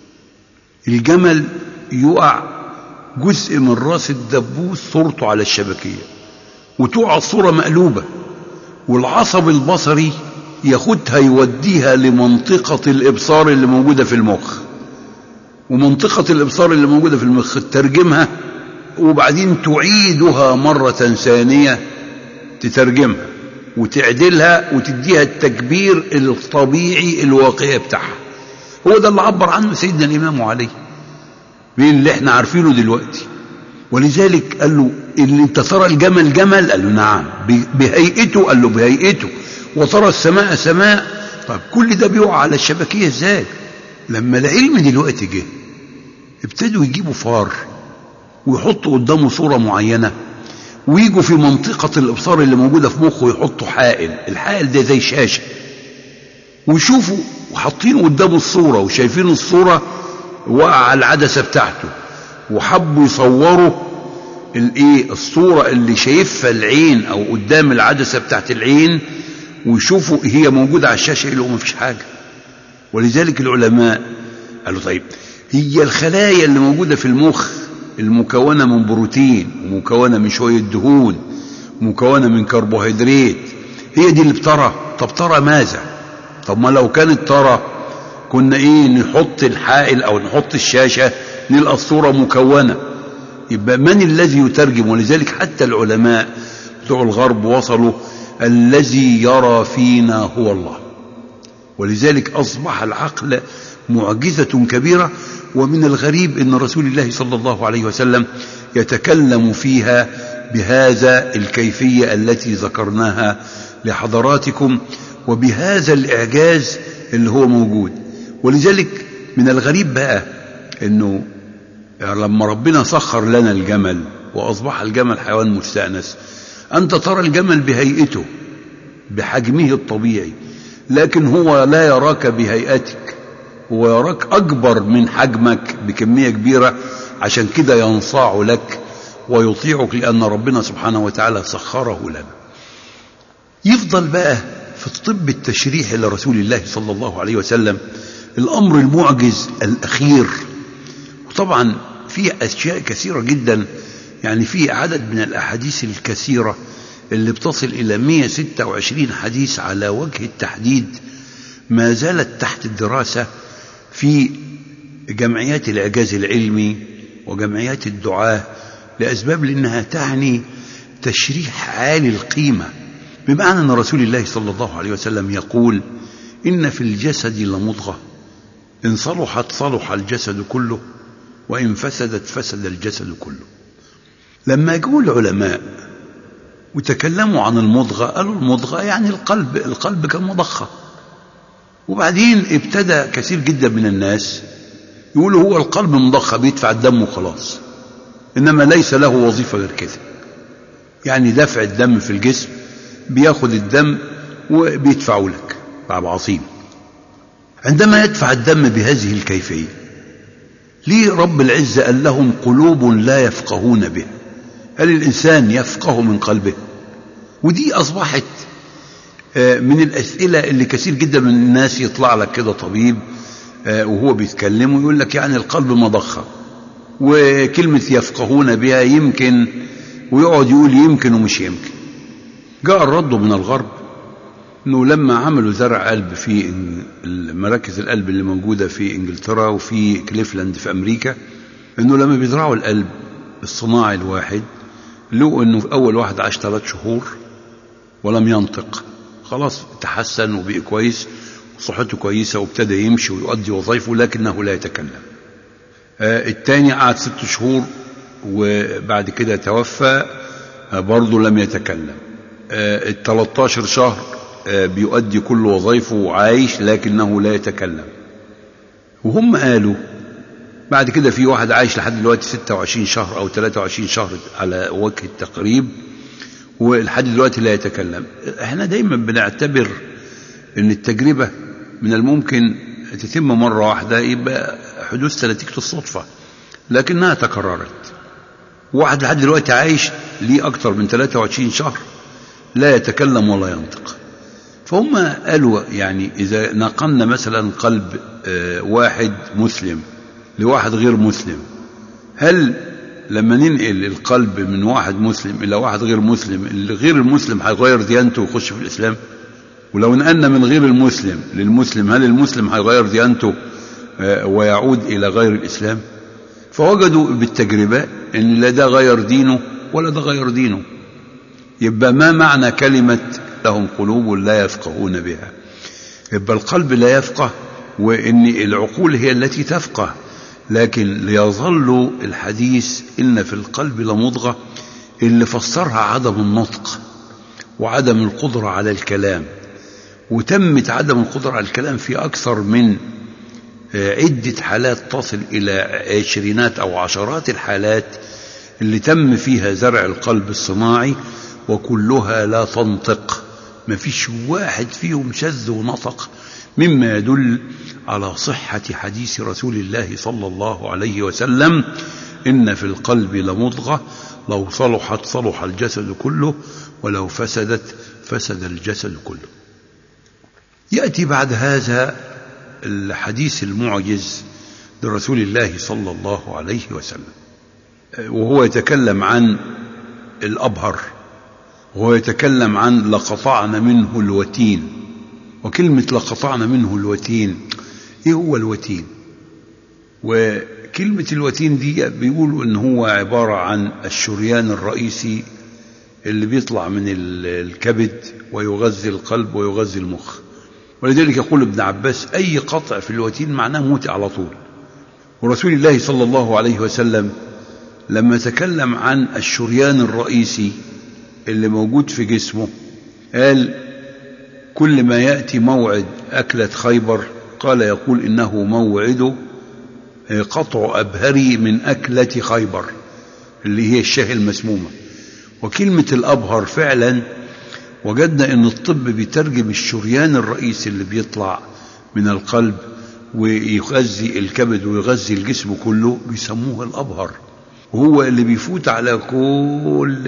Speaker 1: الجمل يقع جزء من راس الدبوس صورته على الشبكية، وتقع الصورة مقلوبة، والعصب البصري ياخدها يوديها لمنطقة الإبصار اللي موجودة في المخ، ومنطقة الإبصار اللي موجودة في المخ تترجمها وبعدين تعيدها مرة ثانية تترجمها وتعدلها وتديها التكبير الطبيعي الواقعي بتاعها. هو ده اللي عبر عنه سيدنا الإمام علي بين اللي احنا عارفينه دلوقتي. ولذلك قال له اللي انت ترى الجمل جمل؟ قال له نعم. بهيئته؟ قال له بهيئته. وترى السماء سماء؟ طب كل ده بيقع على الشبكية ازاي؟ لما العلم دلوقتي جه ابتدوا يجيبوا فار ويحطوا قدامه صورة معينة، ويجوا في منطقة الإبصار اللي موجودة في مخه يحطوا حائل، الحائل ده زي شاشة، ويشوفوا وحاطينه قدامه الصورة وشايفين الصورة وقع على العدسة بتاعته، وحبوا يصوروا الصورة اللي شايفها العين أو قدام العدسة بتاعت العين، ويشوفوا هي موجودة على الشاشة يقولوا ما فيش حاجة. ولذلك العلماء قالوا طيب هي الخلايا اللي موجودة في المخ المكونة من بروتين ومكونة من شوية دهون ومكونة من كربوهيدرات هي دي اللي بترى؟ طب ترى ماذا؟ طب ما لو كانت ترى كنا نحط الحائل أو نحط الشاشة نلقى الصورة مكونة. يبقى من الذي يترجم؟ ولذلك حتى العلماء بتوع الغرب وصلوا الذي يرى فينا هو الله. ولذلك أصبح العقل معجزة كبيرة. ومن الغريب أن رسول الله صلى الله عليه وسلم يتكلم فيها بهذا الكيفية التي ذكرناها لحضراتكم وبهذا الإعجاز اللي هو موجود. ولذلك من الغريب بقى أنه لما ربنا سخر لنا الجمل وأصبح الجمل حيوان مستأنس، أنت ترى الجمل بهيئته بحجمه الطبيعي، لكن هو لا يراك بهيئتك، هو يراك أكبر من حجمك بكمية كبيرة، عشان كده ينصاع لك ويطيعك لأن ربنا سبحانه وتعالى سخره لنا. يفضل بقى في الطب التشريحي لرسول الله صلى الله عليه وسلم الأمر المعجز الأخير. وطبعا في أشياء كثيرة جدا، يعني في عدد من الأحاديث الكثيرة اللي بتصل إلى 126 حديث على وجه التحديد ما زالت تحت الدراسة في جمعيات الإعجاز العلمي وجمعيات الدعاة لأسباب، لأنها تعني تشريح عالي القيمة، بمعنى أن رسول الله صلى الله عليه وسلم يقول: إن في الجسد لمضغة إن صلحت صلح الجسد كله وإن فسدت فسد الجسد كله. لما جاءوا العلماء وتكلموا عن المضغة قالوا المضغة يعني القلب كان مضخة. وبعدين ابتدى كثير جدا من الناس يقولوا هو القلب مضخة بيدفع الدم وخلاص، إنما ليس له وظيفة غير كده، يعني دفع الدم في الجسم، بياخد الدم وبيدفعه لك بعظيم. عندما يدفع الدم بهذه الكيفية، ليه رب العزة قال لهم قلوب لا يفقهون بها؟ هل الإنسان يفقه من قلبه؟ ودي أصبحت من الأسئلة اللي كثير جدا من الناس يطلع لك كده طبيب وهو بيتكلم ويقول لك يعني القلب مضخة، وكلمة يفقهون بها يمكن، ويقعد يقول يمكن ومش يمكن. جاء الرد من الغرب انه لما عملوا زرع قلب في مراكز القلب اللي موجودة في انجلترا وفي كليفلاند في امريكا، انه لما بيزرعوا القلب الصناعي الواحد لقوا انه اول واحد عاش 3 شهور ولم ينطق، خلاص تحسن وبقى كويس وصحته كويسة وابتدى يمشي ويؤدي وظائفه لكنه لا يتكلم. الثاني قعد 6 شهور وبعد كده توفى برضه لم يتكلم. 13 شهر بيؤدي كل وظائفه وعايش لكنه لا يتكلم. وهم قالوا بعد كده في واحد عايش لحد دلوقتي 26 شهر أو 23 شهر على وجه التقريب ولحد دلوقتي لا يتكلم. احنا دايما بنعتبر ان التجربة من الممكن تتم مرة واحدة يبقى حدوث نتيجة الصدفة، لكنها تكررت. واحد لحد دلوقتي عايش ليه أكتر من 23 شهر لا يتكلم ولا ينطق. فهم قالوا يعني إذا نقلنا مثلا قلب واحد مسلم لواحد غير مسلم، هل لما ننقل القلب من واحد مسلم إلى واحد غير مسلم، الغير المسلم هيغير ديانته ويخش في الإسلام؟ ولو نقلنا من غير المسلم للمسلم، هل المسلم هيغير ديانته ويعود إلى غير الإسلام؟ فوجدوا بالتجربة أن لا ده غير دينه ولا ده غير دينه. يبقى ما معنى كلمة لهم قلوب لا يفقهون بها؟ يبقى القلب لا يفقه، وإن العقول هي التي تفقه، لكن ليظل الحديث إن في القلب لمضغة اللي فسرها عدم النطق وعدم القدرة على الكلام. وتمت عدم القدرة على الكلام في أكثر من عدة حالات تصل إلى 20 أو 10 الحالات اللي تم فيها زرع القلب الصناعي، وكلها لا تنطق، ما فيش واحد فيهم شذ ونطق، مما يدل على صحة حديث رسول الله صلى الله عليه وسلم: إن في القلب لمضغة لو صلحت صلح الجسد كله ولو فسدت فسد الجسد كله. يأتي بعد هذا الحديث المعجز لرسول الله صلى الله عليه وسلم، وهو يتكلم عن الأبهر، وهو يتكلم عن لقطعنا منه الوتين. وكلمة لقطعنا منه الوتين، إيه هو الوتين؟ وكلمة الوتين دي بيقولوا إن هو عبارة عن الشريان الرئيسي اللي بيطلع من الكبد ويغذي القلب ويغذي المخ. ولذلك يقول ابن عباس: أي قطع في الوتين معناه موت على طول. ورسول الله صلى الله عليه وسلم لما تكلم عن الشريان الرئيسي اللي موجود في جسمه قال: كل ما يأتي موعد أكلة خيبر قال يقول إنه موعد قطع أبهري من أكلة خيبر، اللي هي الشاه المسمومة. وكلمة الأبهر فعلا وجدنا أن الطب بيترجم الشريان الرئيسي اللي بيطلع من القلب ويغذي الكبد ويغذي الجسم كله، بيسموه الأبهر، وهو اللي بيفوت على كل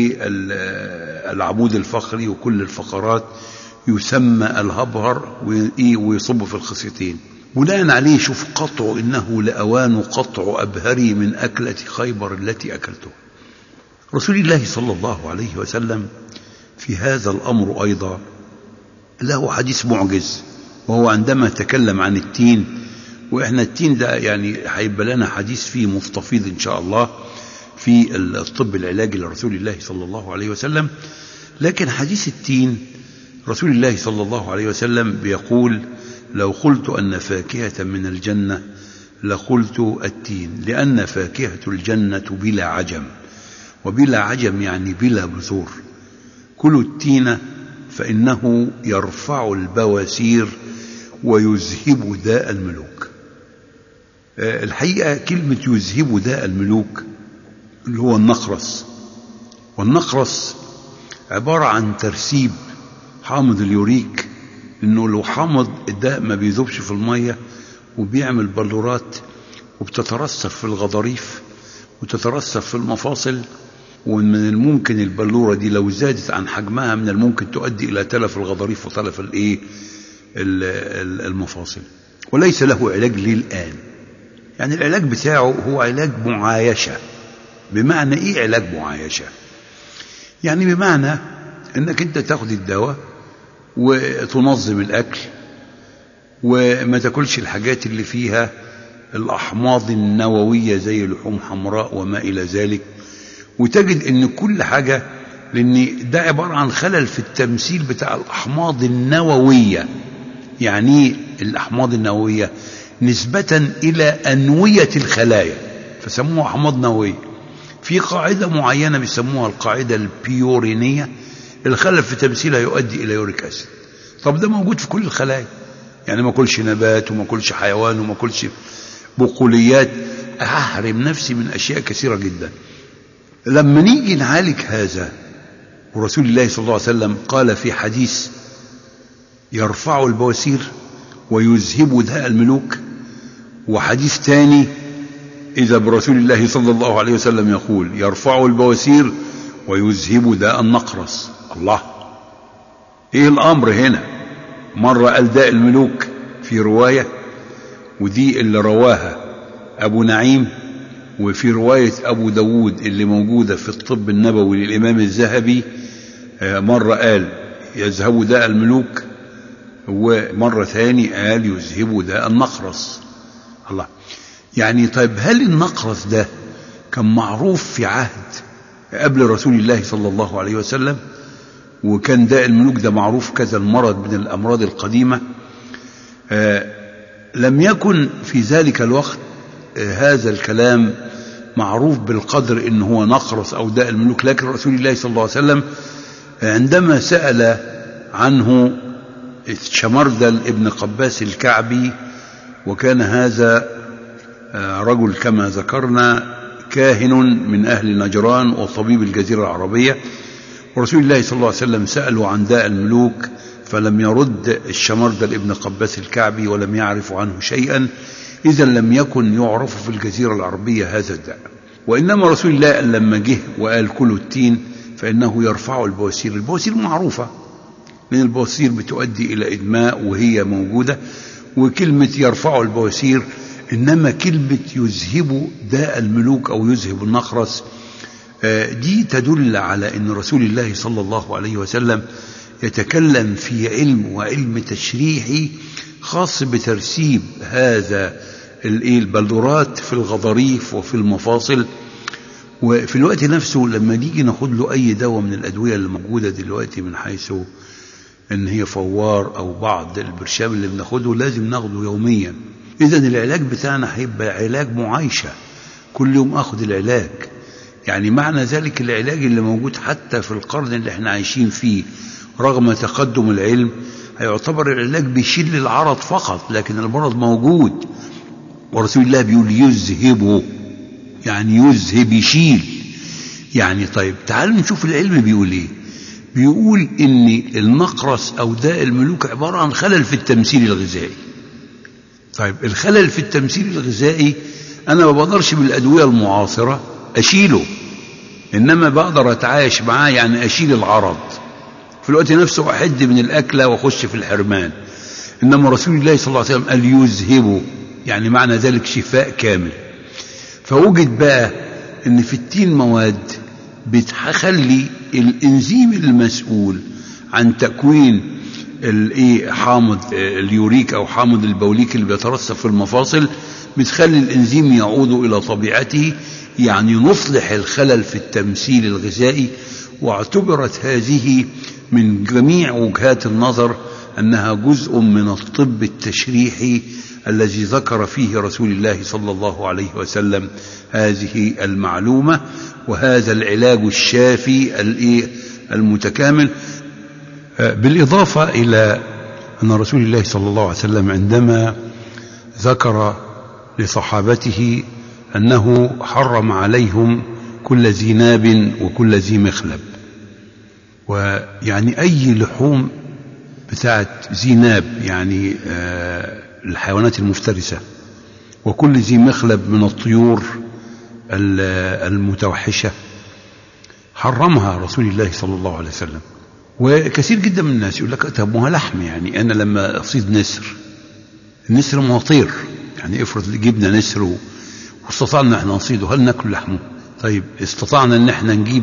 Speaker 1: العمود الفقري وكل الفقرات، يسمى الهبهر ويصب في الخصيتين. بناء عليه شوف قطع إنه لأوان قطع أبهري من أكلة خيبر التي أكلته. رسول الله صلى الله عليه وسلم في هذا الأمر أيضا له حديث معجز، وهو عندما تكلم عن التين. وإحنا التين ده يعني هيبقى لنا حديث فيه مستفيض إن شاء الله، في الطب العلاجي لرسول الله صلى الله عليه وسلم. لكن حديث التين رسول الله صلى الله عليه وسلم بيقول: لو قلت أن فاكهة من الجنة لقلت التين، لأن فاكهة الجنة بلا عجم، وبلا عجم يعني بلا بذور. كلوا التين فإنه يرفع البواسير ويذهب داء الملوك. الحقيقة كلمة يذهب داء الملوك اللي هو النقرس، والنقرس عبارة عن ترسيب حامض اليوريك، انه لو حامض الداء ما بيذوبش في المية وبيعمل بلورات وبتترسب في الغضاريف وتترسب في المفاصل، ومن الممكن البلورة دي لو زادت عن حجمها من الممكن تؤدي إلى تلف الغضاريف وتلف المفاصل، وليس له علاج للآن. يعني العلاج بتاعه هو علاج معايشة. بمعنى إيه علاج معايشة؟ يعني بمعنى أنك أنت تاخد الدواء وتنظم الأكل وما تاكلش الحاجات اللي فيها الأحماض النووية زي لحوم حمراء وما إلى ذلك، وتجد أن كل حاجة، لأن ده عبارة عن خلل في التمثيل بتاع الأحماض النووية. يعني الأحماض النووية نسبة إلى أنوية الخلايا فسموها أحماض نووية. في قاعدة معينة بيسموها القاعدة البيورينية، الخلل في تمثيلها يؤدي إلى يوريك أسيد. طب ده موجود في كل الخلايا، يعني ما كلش نبات وما كلش حيوان وما كلش بقوليات، أحرم نفسي من أشياء كثيرة جدا. لما نيجي نعالج هذا، ورسول الله صلى الله عليه وسلم قال في حديث: يرفع البواسير ويذهب داء الملوك، وحديث تاني إذا برسول الله صلى الله عليه وسلم يقول: يرفع البواسير ويذهب داء النقرس. الله، إيه الأمر هنا؟ مرة قال داء الملوك في رواية، ودي اللي رواها أبو نعيم، وفي رواية أبو داود اللي موجودة في الطب النبوي للإمام الذهبي مرة قال يذهب داء الملوك، ومرة ثاني قال يذهب داء النقرس. الله، يعني طيب هل النقرس ده كان معروف في عهد قبل رسول الله صلى الله عليه وسلم؟ وكان داء الملوك ده معروف كذا المرض من الأمراض القديمة؟ لم يكن في ذلك الوقت هذا الكلام معروف بالقدر إنه هو نقرس أو داء الملوك. لكن رسول الله صلى الله عليه وسلم عندما سأل عنه شمردل ابن قباس الكعبي، وكان هذا رجل كما ذكرنا كاهن من أهل نجران وطبيب الجزيرة العربية، ورسول الله صلى الله عليه وسلم سألوا عن داء الملوك فلم يرد الشمردل ابن قباس الكعبي ولم يعرف عنه شيئا. إذا لم يكن يعرف في الجزيرة العربية هذا الداء، وإنما رسول الله لما جه وقال كلوا التين فإنه يرفع البواسير. البواسير معروفة، من البواسير بتؤدي إلى إدماء وهي موجودة، وكلمة يرفع البواسير، إنما كلمة يذهب داء الملوك أو يذهب النقرس دي تدل على أن رسول الله صلى الله عليه وسلم يتكلم في علم وعلم تشريحي خاص بترسيب هذا البلورات في الغضاريف وفي المفاصل. وفي الوقت نفسه لما نيجي ناخد له أي دواء من الأدوية اللي موجودة دلوقتي من حيث إن هي فوار أو بعض البرشام اللي بناخده، لازم ناخده يوميا. إذن العلاج بتاعنا هيبقى علاج معايشة، كل يوم أخذ العلاج. يعني معنى ذلك العلاج اللي موجود حتى في القرن اللي احنا عايشين فيه رغم تقدم العلم هيعتبر العلاج بيشيل العرض فقط، لكن المرض موجود. ورسول الله بيقول يذهبه، يعني يذهب يشيل. يعني طيب تعالوا نشوف العلم بيقول ايه. بيقول ان النقرس او داء الملوك عبارة عن خلل في التمثيل الغذائي. طيب الخلل في التمثيل الغذائي انا ما بقدرش بالادوية المعاصرة اشيله، انما بقدر اتعايش معاه، يعني اشيل العرض في الوقت نفسه، احد من الاكلة واخش في الحرمان. انما رسول الله صلى الله عليه وسلم قال يذهبه، يعني معنى ذلك شفاء كامل. فوجد بقى ان في التين مواد بتخلي الانزيم المسؤول عن تكوين حامض اليوريك او حامض البوليك اللي بيترسب في المفاصل، بتخلي الانزيم يعود الى طبيعته يعني نصلح الخلل في التمثيل الغذائي. واعتبرت هذه من جميع وجهات النظر أنها جزء من الطب التشريحي الذي ذكر فيه رسول الله صلى الله عليه وسلم هذه المعلومة وهذا العلاج الشافي المتكامل. بالإضافة إلى أن رسول الله صلى الله عليه وسلم عندما ذكر لصحابته أنه حرم عليهم كل ذي ناب وكل ذي مخلب، ويعني أي لحوم بتاعت ذي ناب يعني الحيوانات المفترسة، وكل ذي مخلب من الطيور المتوحشة حرمها رسول الله صلى الله عليه وسلم. وكثير جدا من الناس يقول لك طب ما لحم، يعني أنا لما أصيد النسر ما هو طير، يعني افرض جبنا نسر واستطعنا احنا نصيده، هل ناكل لحمه؟ طيب استطعنا ان احنا نجيب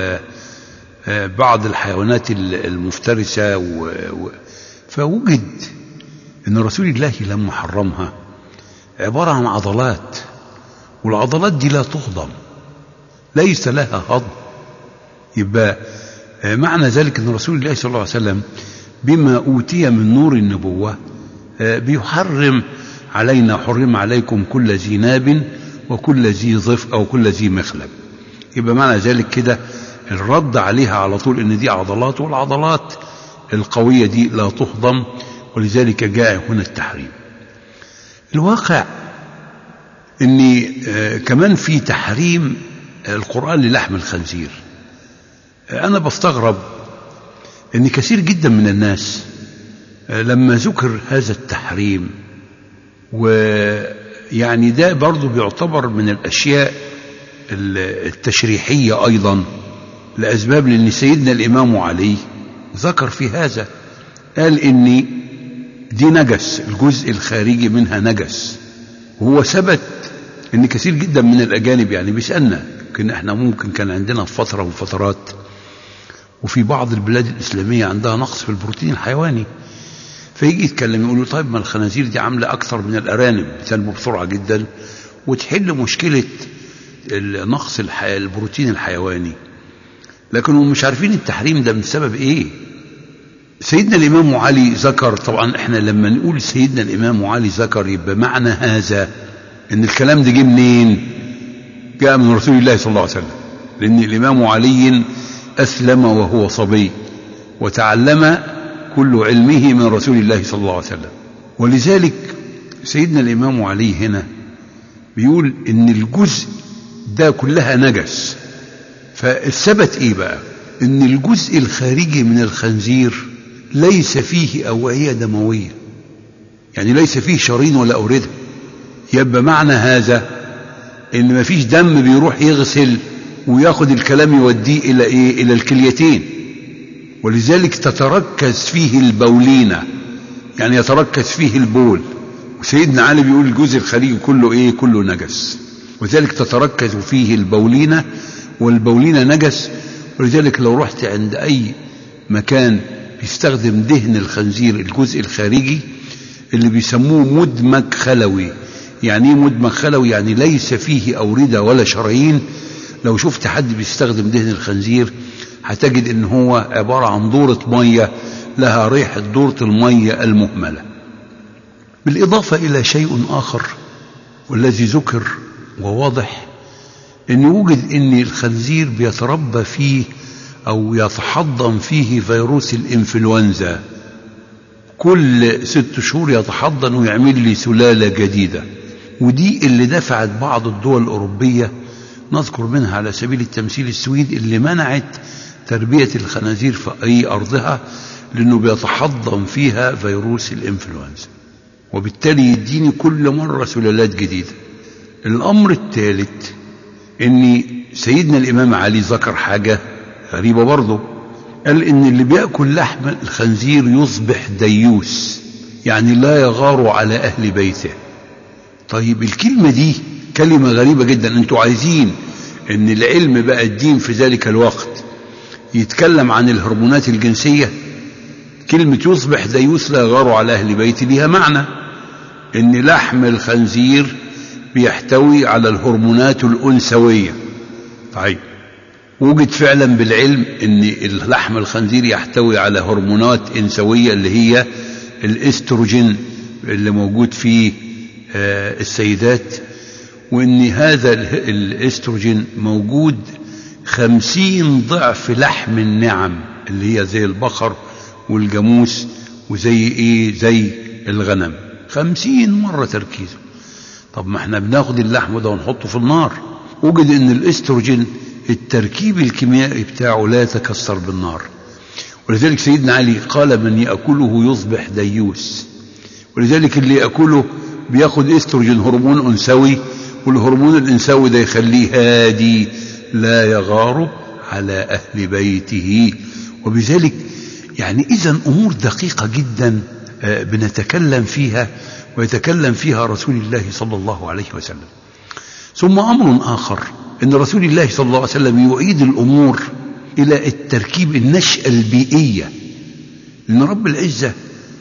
Speaker 1: بعض الحيوانات المفترسة فوجد ان رسول الله لما حرمها عبارة عن عضلات، والعضلات دي لا تهضم، ليس لها هضم. يبقى معنى ذلك ان رسول الله صلى الله عليه وسلم بما أوتي من نور النبوة بيحرم علينا، حرم عليكم كل ذي ناب وكل ذي ظفر أو كل ذي مخلب. يبقى معنى ذلك كده الرد عليها على طول ان دي عضلات، والعضلات القوية دي لا تهضم، ولذلك جاء هنا التحريم. الواقع ان كمان في تحريم القرآن للحم الخنزير. انا بستغرب ان كثير جدا من الناس لما ذكر هذا التحريم، ويعني ده برضو بيعتبر من الاشياء التشريحية ايضا لاسباب، لان سيدنا الامام علي ذكر في هذا، قال ان دي نجس، الجزء الخارجي منها نجس. وهو ثبت ان كثير جدا من الاجانب يعني بيسألنا، لكن احنا ممكن كان عندنا في فترة من فترات وفي بعض البلاد الإسلامية عندها نقص في البروتين الحيواني، فيجي يتكلم يقول له طيب ما الخنازير دي عاملة أكثر من الأرانب، بتنمو بسرعة جدا وتحل مشكلة نقص البروتين الحيواني، لكنهم مش عارفين التحريم ده من سبب إيه. سيدنا الإمام علي ذكر، طبعا احنا لما نقول سيدنا الإمام علي ذكر يبقى معنى هذا ان الكلام ده جه منين؟ جاء من رسول الله صلى الله عليه وسلم، لأن الإمام علي أسلم وهو صبي وتعلم كل علمه من رسول الله صلى الله عليه وسلم. ولذلك سيدنا الإمام علي هنا بيقول إن الجزء ده كلها نجس. فالثبت إيه بقى؟ إن الجزء الخارجي من الخنزير ليس فيه أوعية دموية، يعني ليس فيه شرايين ولا أوردة. يبقى معنى هذا إن ما فيش دم بيروح يغسل وياخد الكلام يوديه إلى إيه؟ إلى الكليتين. ولذلك تتركز فيه البولينة، يعني يتركز فيه البول. وسيدنا علي بيقول الجزء الخارجي كله إيه؟ كله نجس، وذلك تتركز فيه البولينة، والبولينة نجس. ولذلك لو رحت عند أي مكان يستخدم دهن الخنزير الجزء الخارجي اللي بيسموه مدمج خلوي. يعني ايه مدمج خلوي؟ يعني ليس فيه أوردة ولا شرايين. لو شفت حد بيستخدم دهن الخنزير هتجد ان هو عبارة عن دورة مية لها ريحة دورة المية المهملة. بالإضافة إلى شيء آخر والذي ذكر وواضح، ان يوجد ان الخنزير بيتربى فيه او يتحضن فيه فيروس الانفلونزا، كل 6 شهور يتحضن ويعمل لي سلالة جديدة. ودي اللي دفعت بعض الدول الأوروبية، نذكر منها على سبيل التمثيل السويد، اللي منعت تربية الخنازير في أي أرضها لأنه بيتحضن فيها فيروس الانفلونزا، وبالتالي يديني كل مرة سلالات جديدة. الأمر الثالث ان سيدنا الإمام علي ذكر حاجة غريبة برضه، قال ان اللي بيأكل لحم الخنزير يصبح ديوس، يعني لا يغار على أهل بيته. طيب الكلمة دي كلمة غريبة جدا. انتوا عايزين ان العلم بقى الدين في ذلك الوقت يتكلم عن الهرمونات الجنسية؟ كلمة يصبح ديوس لا يغار على أهل بيته لها معنى ان لحم الخنزير بيحتوي على الهرمونات الأنثوية. طيب وجد فعلا بالعلم ان اللحم الخنزير يحتوي على هرمونات انثوية اللي هي الاستروجين اللي موجود في السيدات، وان هذا الاستروجين موجود 50 ضعف لحم النعم اللي هي زي البقر والجاموس وزي زي الغنم، 50 مرة تركيزه. طب ما احنا بناخد اللحم ده ونحطه في النار، وجد ان الاستروجين التركيب الكيميائي بتاعه لا يتكسر بالنار، ولذلك سيدنا علي قال من يأكله يصبح ديوس. ولذلك اللي يأكله بياخد استروجين هرمون أنثوي، والهرمون الأنثوي ده يخليه هادي لا يغار على أهل بيته. وبذلك يعني إذن أمور دقيقة جدا بنتكلم فيها ويتكلم فيها رسول الله صلى الله عليه وسلم. ثم أمر آخر أن رسول الله صلى الله عليه وسلم يعيد الأمور إلى التركيب النشأة البيئية، لأن رب العزة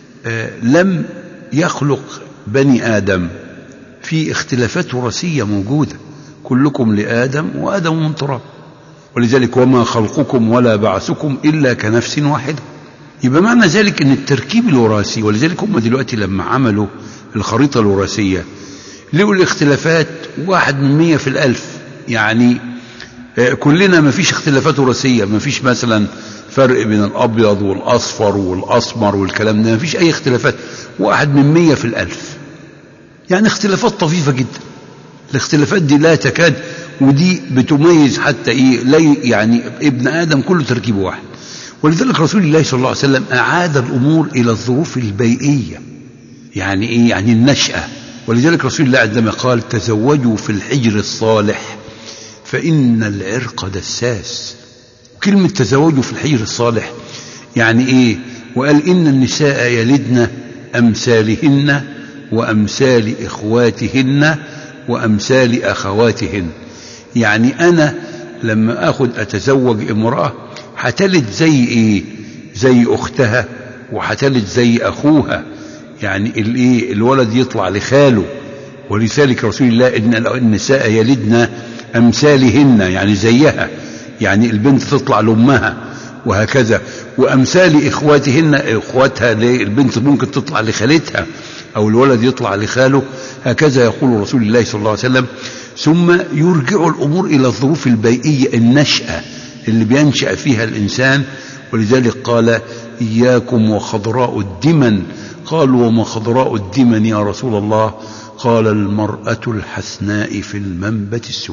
Speaker 1: لم يخلق بني آدم في اختلافات وراثية موجودة، كلكم لآدم وآدم من تراب، ولذلك وما خلقكم ولا بعثكم إلا كنفس واحدة. يبقى معنى ذلك أن التركيب الوراثي، ولذلك هم دلوقتي لما عملوا الخريطة الوراثية لقوا الاختلافات 1 من 100 في 1000، يعني كلنا ما فيش اختلافات وراثية، ما فيش مثلا فرق بين الأبيض والأصفر والأسمر والكلام ده، ما فيش أي اختلافات، 1 من 100 في 1000، يعني اختلافات طفيفة جدا. الاختلافات دي لا تكاد، ودي بتميز حتى لا يعني ابن آدم كله تركيبه واحد. ولذلك رسول الله صلى الله عليه وسلم أعاد الأمور إلى الظروف البيئية، يعني يعني النشأة. ولذلك رسول الله عندما قال تزوجوا في الحجر الصالح فإن العرق دساس، كلمة تزوجوا في الحجر الصالح يعني وقال إن النساء يلدن أمثالهن وأمثال إخواتهن وأمثال أخواتهن، يعني أنا لما أتزوج امرأة هتلد زي زي أختها وهتلد زي أخوها، يعني الولد يطلع لخاله. ولذلك رسول الله إن النساء يلدن أمثالهن يعني زيها، يعني البنت تطلع لأمها وهكذا، وأمثال إخواتهن إخواتها، البنت ممكن تطلع لخالتها أو الولد يطلع لخاله، هكذا يقول رسول الله صلى الله عليه وسلم. ثم يرجع الأمور إلى الظروف البيئية، النشأة اللي بينشأ فيها الإنسان. ولذلك قال إياكم وخضراء الدمن، قالوا وما خضراء الدمن يا رسول الله؟ قال المرأة الحسناء في المنبت السوء.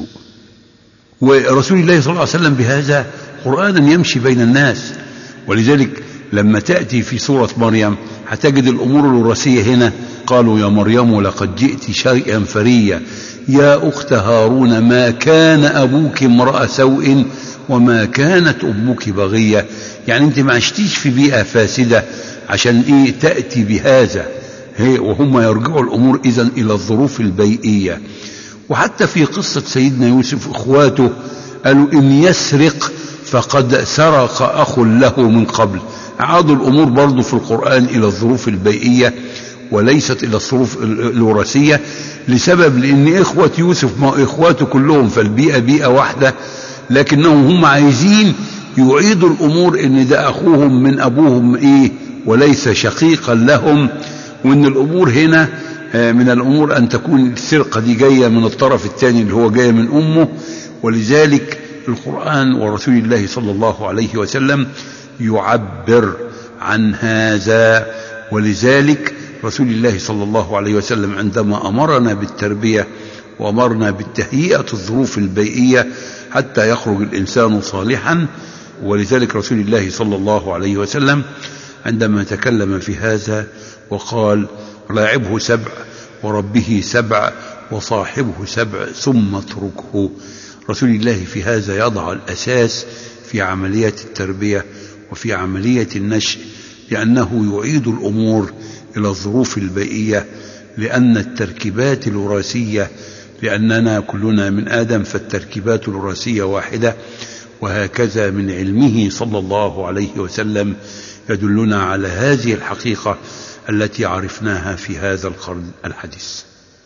Speaker 1: ورسول الله صلى الله عليه وسلم بهذا قرآنا يمشي بين الناس. ولذلك لما تأتي في سورة مريم هتجد الأمور الوراثية هنا، قالوا يا مريم لقد جئت شيئا فريا يا أخت هارون ما كان أبوك امرأ سوء وما كانت أمك بغية، يعني أنت ما عشتيش في بيئة فاسدة عشان تأتي بهذا. وهم يرجعوا الأمور إذن إلى الظروف البيئية. وحتى في قصة سيدنا يوسف إخواته قالوا إن يسرق فقد سرق أخ له من قبل، عادوا الأمور برضو في القرآن إلى الظروف البيئية وليست إلى الظروف الوراثية، لسبب لأن إخوة يوسف ما إخواته كلهم فالبيئة بيئة واحدة، لكنهم هم عايزين يعيدوا الأمور إن ده أخوهم من أبوهم وليس شقيقا لهم، وإن الأمور هنا من الأمور أن تكون السرقة دي جاية من الطرف الثاني اللي هو جاية من أمه. ولذلك القرآن ورسول الله صلى الله عليه وسلم يعبر عن هذا. ولذلك رسول الله صلى الله عليه وسلم عندما أمرنا بالتربية وأمرنا بالتهيئة الظروف البيئية حتى يخرج الإنسان صالحا. ولذلك رسول الله صلى الله عليه وسلم عندما تكلم في هذا وقال لاعبه 7 وربه 7 وصاحبه 7 ثم اتركه، رسول الله في هذا يضع الأساس في عملية التربية وفي عملية النشء، لأنه يعيد الأمور إلى الظروف البيئية، لأن التركيبات الوراثية، لأننا كلنا من آدم فالتركيبات الوراثية واحدة. وهكذا من علمه صلى الله عليه وسلم يدلنا على هذه الحقيقة التي عرفناها في هذا القرن الحديث.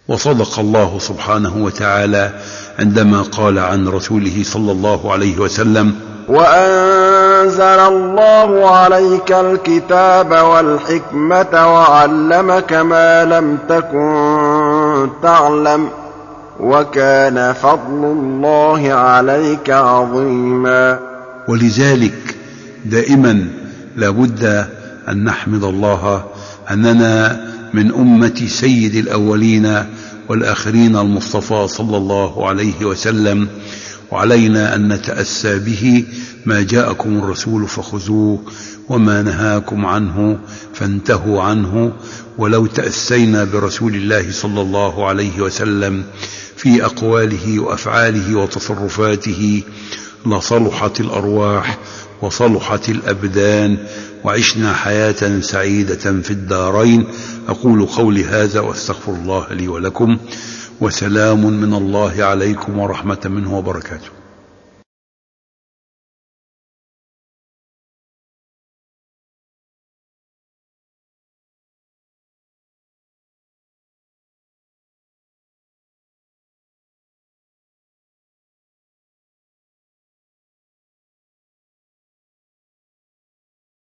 Speaker 1: وصدق الله سبحانه وتعالى عندما قال عن رسوله صلى الله عليه وسلم:
Speaker 2: وأنزل الله عليك الكتاب والحكمة وعلمك ما لم تكن تعلم وكان فضل الله عليك عظيما.
Speaker 1: ولذلك دائما لابد أن نحمد الله أننا من أمة سيد الأولين والآخرين المصطفى صلى الله عليه وسلم، وعلينا أن نتأسى به. ما جاءكم الرسول فخذوه وما نهاكم عنه فانتهوا عنه. ولو تأسينا برسول الله صلى الله عليه وسلم في أقواله وأفعاله وتصرفاته لصلحت الأرواح وصلحت الأبدان وعشنا حياة سعيدة في الدارين. أقول قولي هذا وأستغفر الله لي ولكم، وسلام من الله عليكم ورحمة منه وبركاته.